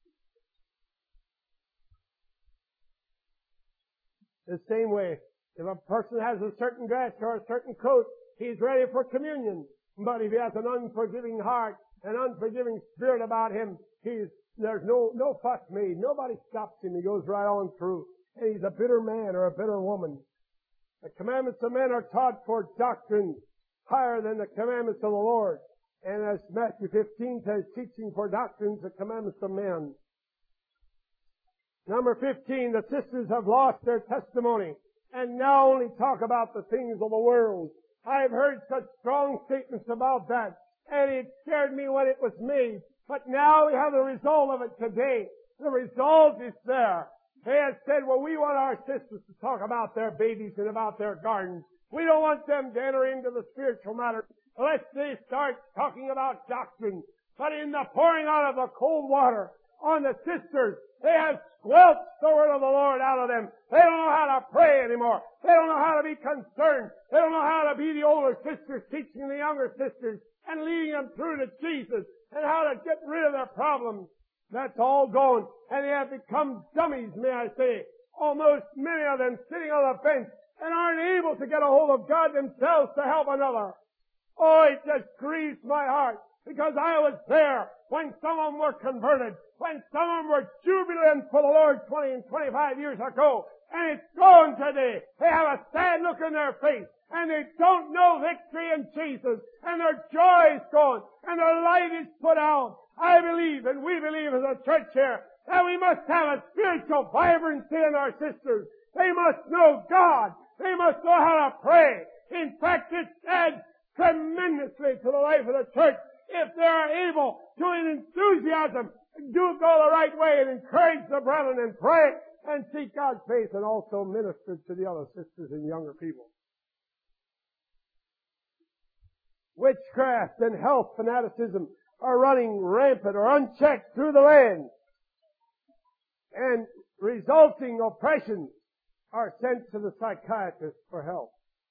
The same way, if a person has a certain dress or a certain coat, he's ready for communion. But if he has an unforgiving heart, an unforgiving spirit about him, he's, there's no, no fuss made. Nobody stops him. He goes right on through. And he's a bitter man or a bitter woman. The commandments of men are taught for doctrine higher than the commandments of the Lord. And as Matthew fifteen says, teaching for doctrines, the commandments of men. Number fifteen, the sisters have lost their testimony and now only talk about the things of the world. I've heard such strong statements about that, and it scared me when it was made. But now we have the result of it today. The result is there. They have said, well, we want our sisters to talk about their babies and about their gardens. We don't want them to enter into the spiritual matter unless they start talking about doctrine. But in the pouring out of the cold water on the sisters, they have squelched the word of the Lord out of them. They don't know how to pray anymore. They don't know how to be concerned. They don't know how to be the older sisters teaching the younger sisters and leading them through to Jesus and how to get rid of their problems. That's all gone. And they have become dummies, may I say. Almost many of them sitting on the bench and aren't able to get a hold of God themselves to help another. Oh, it just grieves my heart because I was there when some of them were converted, when some of them were jubilant for the Lord twenty and twenty-five years ago. And it's gone today. They have a sad look in their face and they don't know victory in Jesus and their joy is gone and their light is put out. I believe, and we believe as a church here, that we must have a spiritual vibrancy in our sisters. They must know God. They must know how to pray. In fact, it adds tremendously to the life of the church if they are able to, in enthusiasm, do go the right way and encourage the brethren and pray and seek God's face and also minister to the other sisters and younger people. Witchcraft and health fanaticism are running rampant or unchecked through the land. And resulting oppressions are sent to the psychiatrist for help.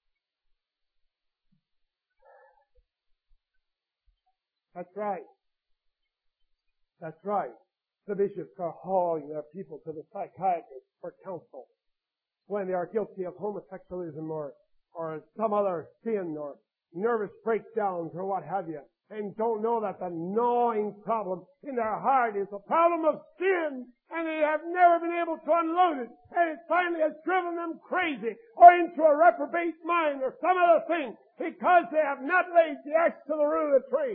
That's right. That's right. The bishops are hauling their people to the psychiatrist for counsel when they are guilty of homosexualism or, or some other sin or nervous breakdowns or what have you, and don't know that the gnawing problem in their heart is a problem of sin, and they have never been able to unload it, and it finally has driven them crazy or into a reprobate mind or some other thing because they have not laid the axe to the root of the tree.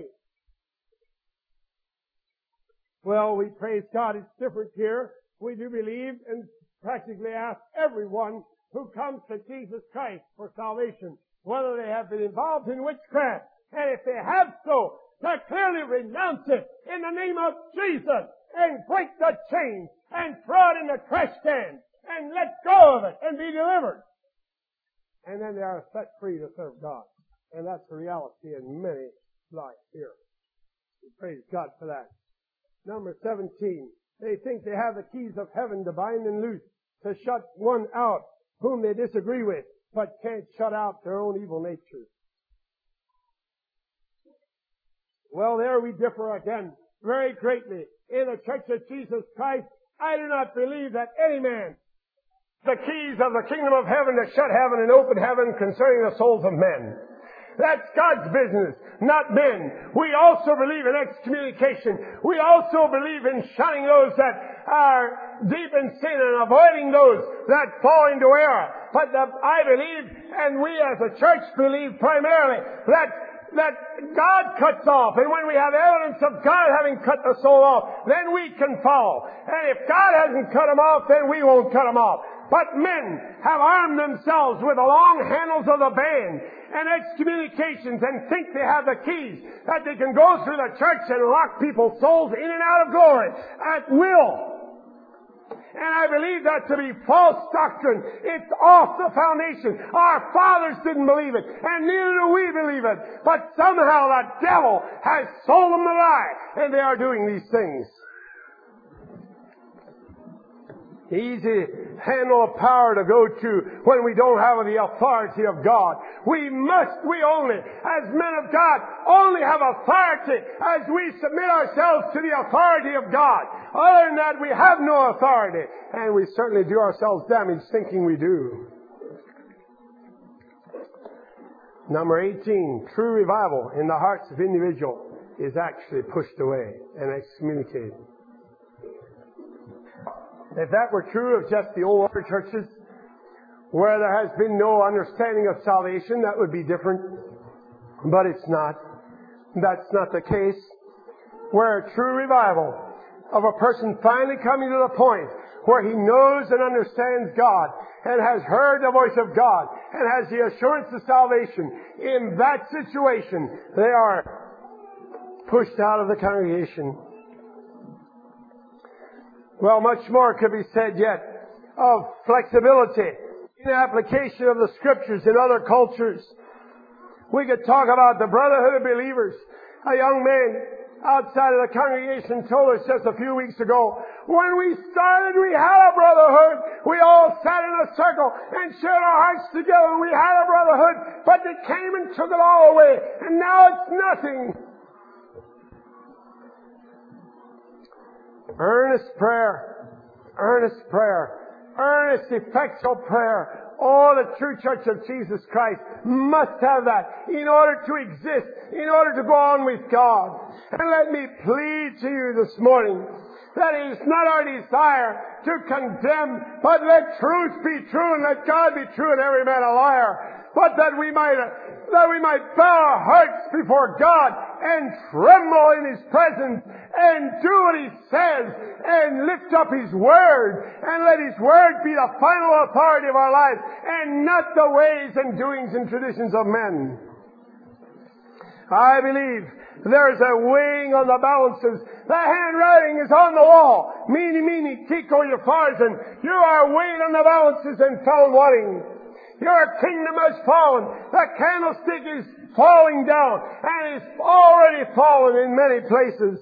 Well, we praise God, it's different here. We do believe and practically ask everyone who comes to Jesus Christ for salvation, whether they have been involved in witchcraft, and if they have so, to clearly renounce it in the name of Jesus and break the chains and throw it in the trash can and let go of it and be delivered. And then they are set free to serve God. And that's the reality in many lives here. We praise God for that. Number seventeen. They think they have the keys of heaven to bind and loose, to shut one out whom they disagree with, but can't shut out their own evil nature. Well, there we differ again very greatly. In the Church of Jesus Christ, I do not believe that any man the keys of the kingdom of heaven to shut heaven and open heaven concerning the souls of men. That's God's business, not men. We also believe in excommunication. We also believe in shunning those that are deep in sin and avoiding those that fall into error. But the, I believe, and we as a church believe primarily, that that God cuts off. And when we have evidence of God having cut the soul off, then we can follow. And if God hasn't cut them off, then we won't cut them off. But men have armed themselves with the long handles of the band and excommunications and think they have the keys, that they can go through the church and lock people's souls in and out of glory at will. And I believe that to be false doctrine. It's off the foundation. Our fathers didn't believe it, and neither do we believe it. But somehow the devil has sold them the lie, and they are doing these things. Easy handle of power to go to when we don't have the authority of God. We must, we only, as men of God, only have authority as we submit ourselves to the authority of God. Other than that, we have no authority. And we certainly do ourselves damage thinking we do. Number eighteen, true revival in the hearts of individuals is actually pushed away and excommunicated. If that were true of just the old order churches, where there has been no understanding of salvation, that would be different. But it's not. That's not the case. Where a true revival of a person finally coming to the point where he knows and understands God and has heard the voice of God and has the assurance of salvation, in that situation, they are pushed out of the congregation. Well, much more could be said yet of flexibility in application of the Scriptures in other cultures. We could talk about the brotherhood of believers. A young man outside of the congregation told us just a few weeks ago, when we started, we had a brotherhood. We all sat in a circle and shared our hearts together, and we had a brotherhood, but they came and took it all away, and now it's nothing. Earnest prayer, earnest prayer, earnest effectual prayer. Oh, the true church of Jesus Christ must have that in order to exist, in order to go on with God. And let me plead to you this morning that it is not our desire to condemn, but let truth be true and let God be true and every man a liar. But that we might, that we might bow our hearts before God and tremble in His presence and do what He says and lift up His Word and let His Word be the final authority of our lives and not the ways and doings and traditions of men. I believe there's a weighing on the balances. The handwriting is on the wall. Meeny, meeny, Kiko, Upharsin. You are weighed on the balances and found wanting. Your kingdom has fallen. The candlestick is falling down and is already fallen in many places.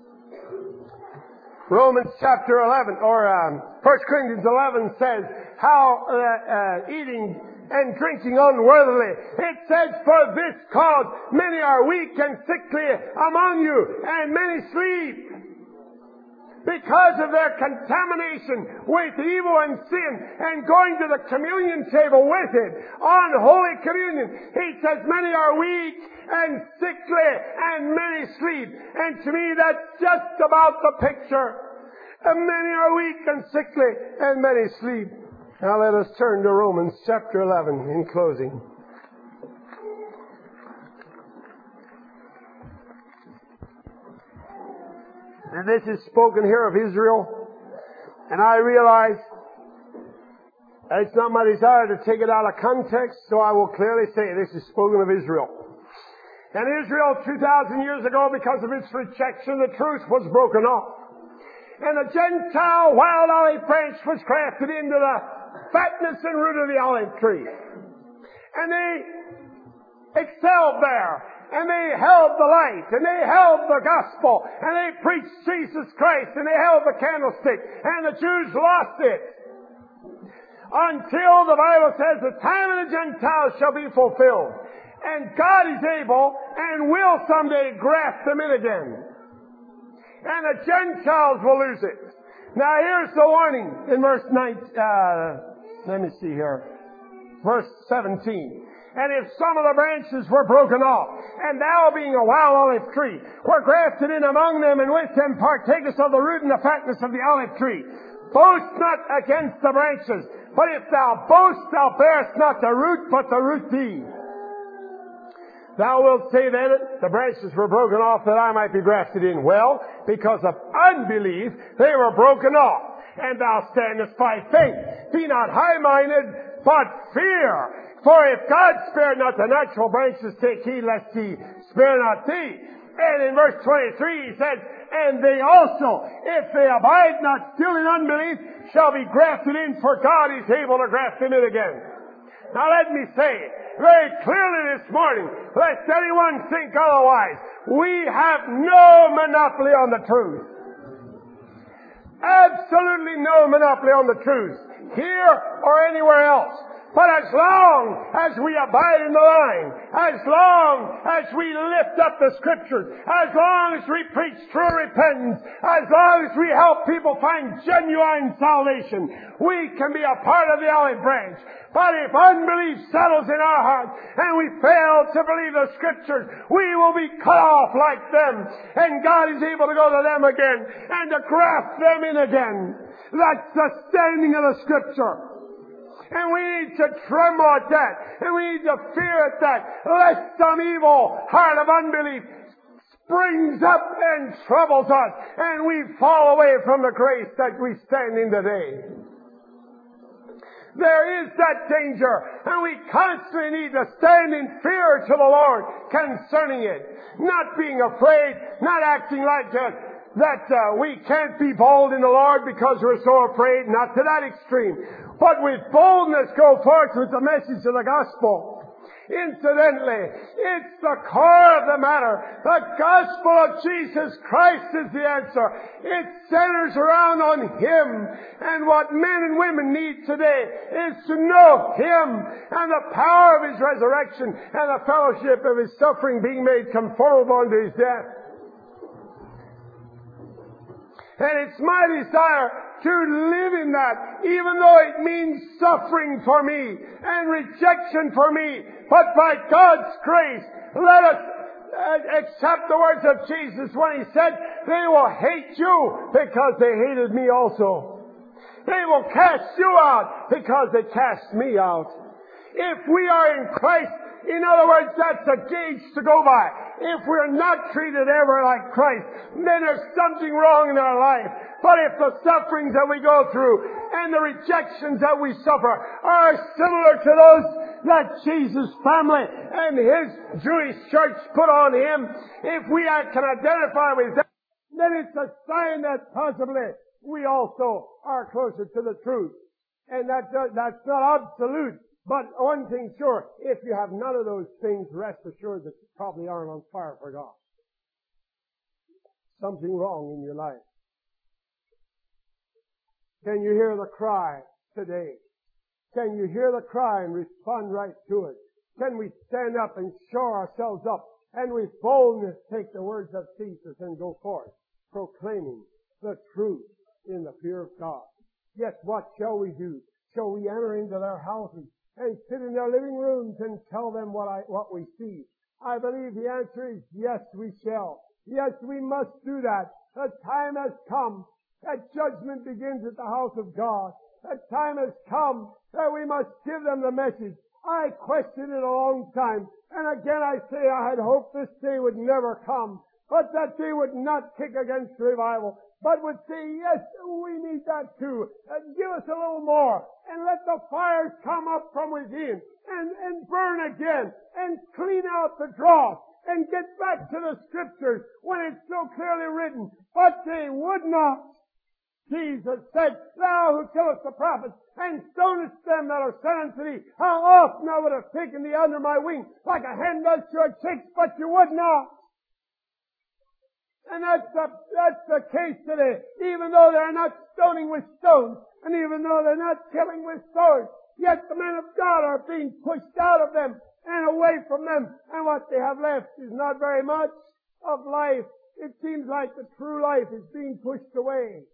Romans chapter eleven, or um, First Corinthians eleven says how uh, uh, eating and drinking unworthily. It says, for this cause many are weak and sickly among you, and many sleep. Because of their contamination with evil and sin and going to the communion table with it on Holy Communion. He says many are weak and sickly and many sleep. And to me that's just about the picture. And many are weak and sickly and many sleep. Now let us turn to Romans chapter eleven in closing. And this is spoken here of Israel. And I realize that it's not my desire to take it out of context, so I will clearly say this is spoken of Israel. And Israel two thousand years ago, because of its rejection, the truth was broken off. And the Gentile wild olive branch was grafted into the fatness and root of the olive tree. And they excelled there. And they held the light. And they held the gospel. And they preached Jesus Christ. And they held the candlestick. And the Jews lost it. Until the Bible says the time of the Gentiles shall be fulfilled. And God is able and will someday graft them in again. And the Gentiles will lose it. Now here's the warning in verse nine, uh, let me see here. Verse seventeen. And if some of the branches were broken off, and thou being a wild olive tree, were grafted in among them, and with them partakest of the root and the fatness of the olive tree, boast not against the branches, but if thou boast, thou bearest not the root, but the root thee. Thou wilt say then, the branches were broken off that I might be grafted in. Well, because of unbelief, they were broken off. And thou standest by faith. Be not high-minded, but fear. For if God spared not the natural branches, take heed lest he spare not thee. And in verse twenty-three he said, and they also, if they abide not still in unbelief, shall be grafted in, for God is able to graft them in again. Now let me say very clearly this morning, lest anyone think otherwise, we have no monopoly on the truth. Absolutely no monopoly on the truth, here or anywhere else. But as long as we abide in the line, as long as we lift up the Scriptures, as long as we preach true repentance, as long as we help people find genuine salvation, we can be a part of the olive branch. But if unbelief settles in our hearts and we fail to believe the Scriptures, we will be cut off like them. And God is able to go to them again and to graft them in again. That's the standing of the Scripture. And we need to tremble at that. And we need to fear at that. Lest some evil heart of unbelief springs up and troubles us. And we fall away from the grace that we stand in today. There is that danger. And we constantly need to stand in fear to the Lord concerning it. Not being afraid. Not acting like that. That uh, we can't be bold in the Lord because we're so afraid. Not to that extreme. But with boldness go forth with the message of the gospel. Incidentally, it's the core of the matter. The gospel of Jesus Christ is the answer. It centers around on Him. And what men and women need today is to know Him and the power of His resurrection and the fellowship of His suffering being made conformable unto His death. And it's my desire to live in that, even though it means suffering for me and rejection for me. But by God's grace, let us uh, accept the words of Jesus when He said, they will hate you because they hated me also. They will cast you out because they cast me out. If we are in Christ, in other words, that's a gauge to go by. If we're not treated ever like Christ, then there's something wrong in our life. But if the sufferings that we go through and the rejections that we suffer are similar to those that Jesus' family and His Jewish church put on Him, if we can identify with that, then it's a sign that possibly we also are closer to the truth. And that does, that's not absolute. But one thing sure, if you have none of those things, rest assured that you probably aren't on fire for God. Something wrong in your life. Can you hear the cry today? Can you hear the cry and respond right to it? Can we stand up and shore ourselves up and with boldness take the words of Jesus and go forth, proclaiming the truth in the fear of God? Yes, what shall we do? Shall we enter into their houses and sit in their living rooms and tell them what I, what we see? I believe the answer is yes, we shall. Yes, we must do that. The time has come that judgment begins at the house of God. The time has come that we must give them the message. I questioned it a long time. And again I say I had hoped this day would never come. But that they would not kick against revival, but would say, yes, we need that too. And give us a little more. And let the fires come up from within. And, and burn again. And clean out the dross. and get back to the Scriptures when it's so clearly written. But they would not. Jesus said, Thou who killest the prophets and stonest them that are sent unto thee, how often I would have taken thee under my wing, like a hen does to her chicks, but you would not. And that's the, that's the case today. Even though they're not stoning with stones, and even though they're not killing with swords, yet the men of God are being pushed out of them and away from them. And what they have left is not very much of life. It seems like the true life is being pushed away.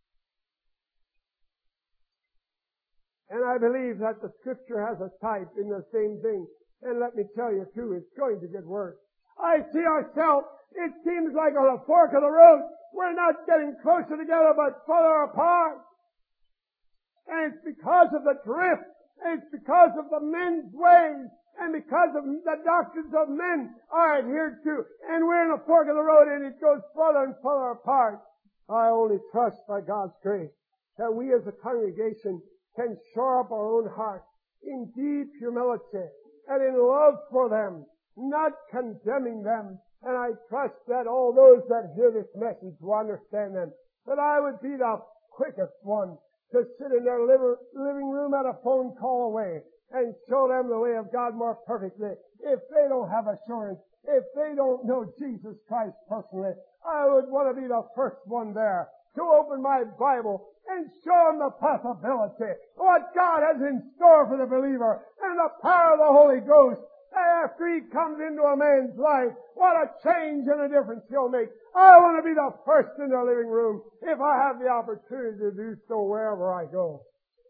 And I believe that the Scripture has a type in the same thing. And let me tell you too, it's going to get worse. I see ourselves, it seems like on the fork of the road, we're not getting closer together but further apart. And it's because of the drift, and it's because of the men's ways, and because of the doctrines of men are adhered to. And we're in the fork of the road and it goes further and further apart. I only trust by God's grace that we as a congregation can shore up our own hearts in deep humility and in love for them, not condemning them. And I trust that all those that hear this message will understand them. That I would be the quickest one to sit in their living room at a phone call away and show them the way of God more perfectly. If they don't have assurance, if they don't know Jesus Christ personally, I would want to be the first one there to open my Bible and show them the possibility, what God has in store for the believer, and the power of the Holy Ghost. After He comes into a man's life, what a change and a difference He'll make. I want to be the first in the living room if I have the opportunity to do so wherever I go.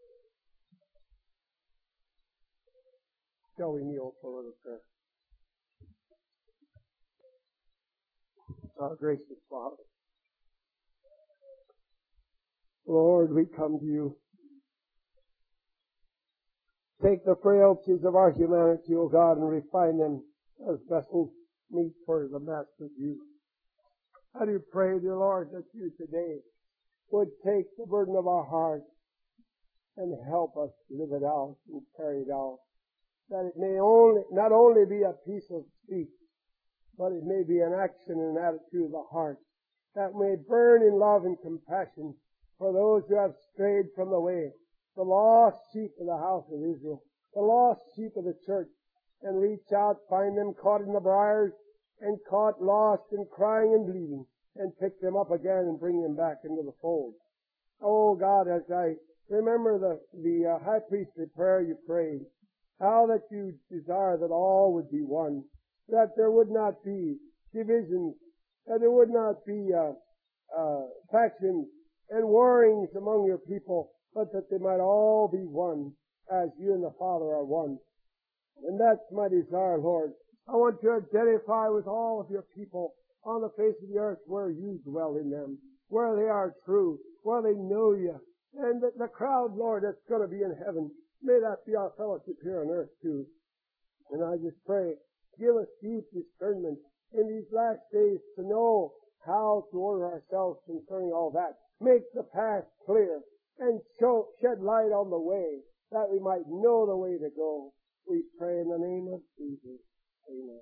Shall we kneel for a little prayer? Our gracious Father, Lord, we come to You. Take the frailties of our humanity, O God, and refine them as vessels meet for the Master's use. I do pray, dear Lord, that You today would take the burden of our hearts and help us live it out and carry it out. That it may only, not only be a piece of speech, but it may be an action and an attitude of the heart that may burn in love and compassion for those who have strayed from the way, the lost sheep of the house of Israel, the lost sheep of the church, and reach out, find them caught in the briars, and caught lost and crying and bleeding, and pick them up again and bring them back into the fold. Oh God, as I remember the, the uh, high priestly prayer You prayed, how that You desire that all would be one, that there would not be divisions, that there would not be uh, uh, factions and warrings among Your people, but that they might all be one, as You and the Father are one. And that's my desire, Lord. I want to identify with all of Your people on the face of the earth where You dwell in them, where they are true, where they know You. And that the crowd, Lord, that's going to be in heaven, may that be our fellowship here on earth too. And I just pray, give us deep discernment in these last days to know how to order ourselves concerning all that. Make the path clear and show, shed light on the way, that we might know the way to go. We pray in the name of Jesus. Amen.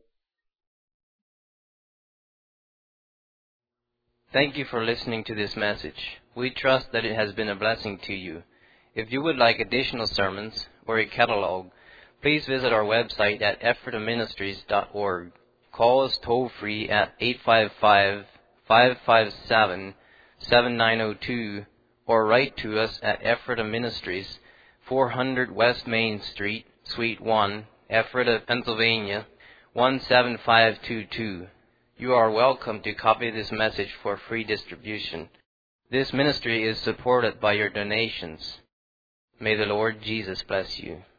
Thank you for listening to this message. We trust that it has been a blessing to you. If you would like additional sermons or a catalog, please visit our website at ephrata ministries dot org. Call us toll-free at eight five five, five five seven, seven nine zero two or write to us at Ephrata Ministries, four hundred West Main Street, Suite one, Ephrata, Pennsylvania, one seven five two two. You are welcome to copy this message for free distribution. This ministry is supported by your donations. May the Lord Jesus bless you.